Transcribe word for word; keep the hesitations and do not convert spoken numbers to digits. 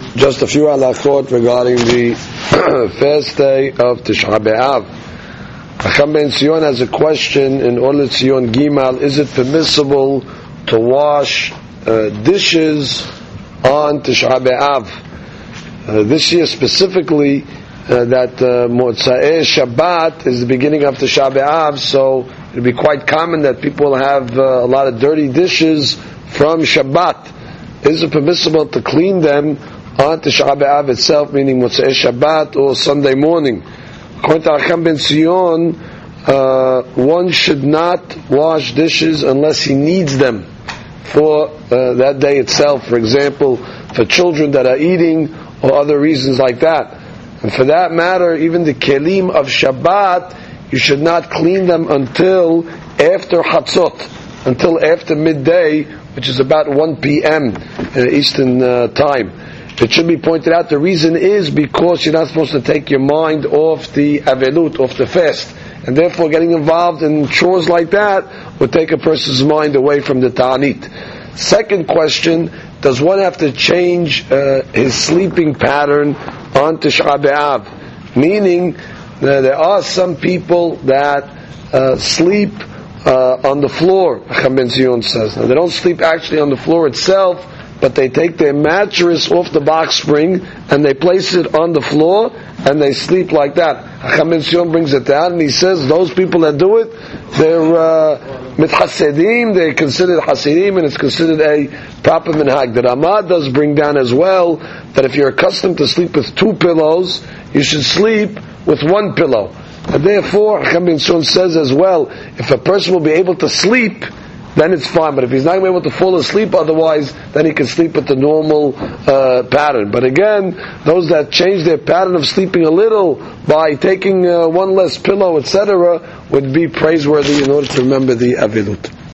Just a few halachot regarding the fast day of Tisha B'Av. Hacham Ben Zion has a question in Or L'Tzion Gimal: is it permissible to wash uh, dishes on Tisha B'Av? Uh, this year specifically, uh, that uh, Motzei Shabbat is the beginning of Tisha B'Av, so it would be quite common that people have uh, a lot of dirty dishes from Shabbat. Is it permissible to clean them on Tisha B'Av itself, meaning Motzei Shabbat or Sunday morning? According to Hacham Ben Zion, uh, one should not wash dishes unless he needs them for uh, that day itself. For example, for children that are eating or other reasons like that. And for that matter, even the kelim of Shabbat, you should not clean them until after Hatzot, until after midday, which is about one p.m. Uh, Eastern uh, time. It should be pointed out, the reason is because you're not supposed to take your mind off the avelut, off the fast. And therefore getting involved in chores like that would take a person's mind away from the ta'anit. Second question, does one have to change uh, his sleeping pattern on Tisha B'Av? Meaning, uh, there are some people that uh, sleep uh, on the floor, Hacham Ben Zion says. Now, they don't sleep actually on the floor itself, but they take their mattress off the box spring and they place it on the floor and they sleep like that. Hacham Ben Zion brings it down and he says those people that do it, they're uh, mitchasedim, they're considered hasidim, and it's considered a proper minhag. The Ramah does bring down as well that if you're accustomed to sleep with two pillows, you should sleep with one pillow. And therefore, Hacham Ben Zion says as well, if a person will be able to sleep, then it's fine. But if he's not going to be able to fall asleep otherwise, then he can sleep with the normal uh, pattern. But again, those that change their pattern of sleeping a little by taking uh, one less pillow, et cetera, would be praiseworthy in order to remember the avilut.